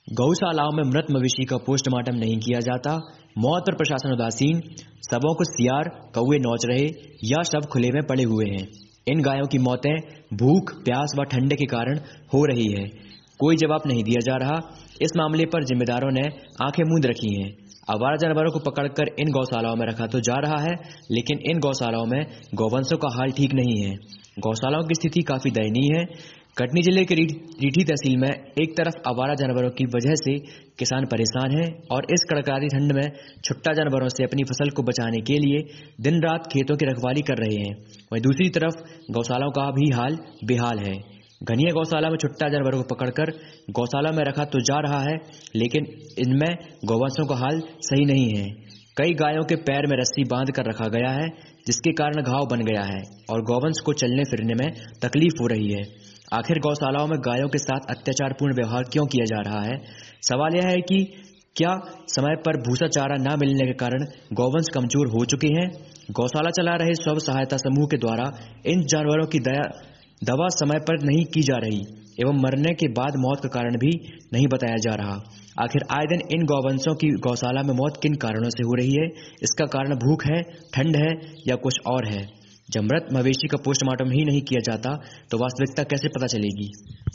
गौशालाओं में मृत मवेशी का पोस्टमार्टम नहीं किया जाता, मौत पर प्रशासन उदासीन, शवों को सियार कौवे नोच रहे या शव खुले में पड़े हुए हैं। इन गायों की मौतें भूख, प्यास व ठंडे के कारण हो रही है। कोई जवाब नहीं दिया जा रहा। इस मामले पर जिम्मेदारों ने आंखें मूंद रखी हैं। आवारा जानवरों को पकड़कर इन गौशालाओं में रखा तो जा रहा है, लेकिन इन गौशालाओं में गौवंशों का हाल ठीक नहीं है। गौशालाओं की स्थिति काफी दयनीय है। कटनी जिले के रीठी तहसील में एक तरफ आवारा जानवरों की वजह से किसान परेशान हैं और इस कड़कड़ाती ठंड में छुट्टा जानवरों से अपनी फसल को बचाने के लिए दिन रात खेतों की रखवाली कर रहे हैं। वहीं दूसरी तरफ गौशालाओं का भी हाल बेहाल है। घनिया गौशाला में छुट्टा जानवरों को पकड़कर गौशाला में रखा तो जा रहा है, लेकिन इनमें गौवंशों का हाल सही नहीं है। कई गायों के पैर में रस्सी बांध कर रखा गया है, जिसके कारण घाव बन गया है और गौवंश को चलने फिरने में तकलीफ हो रही है। आखिर गौशालाओं में गायों के साथ अत्याचारपूर्ण व्यवहार क्यों किया जा रहा है? सवाल यह है कि क्या समय पर भूसा चारा न मिलने के कारण गौवंश कमजोर हो चुके हैं? गौशाला चला रहे स्व सहायता समूह के द्वारा इन जानवरों की दवा समय पर नहीं की जा रही एवं मरने के बाद मौत का कारण भी नहीं बताया जा रहा। आखिर आए दिन इन गौवंशों की गौशाला में मौत किन कारणों से हो रही है? इसका कारण भूख है, ठंड है या कुछ और है? जब मृत मवेशी का पोस्टमार्टम ही नहीं किया जाता तो वास्तविकता कैसे पता चलेगी?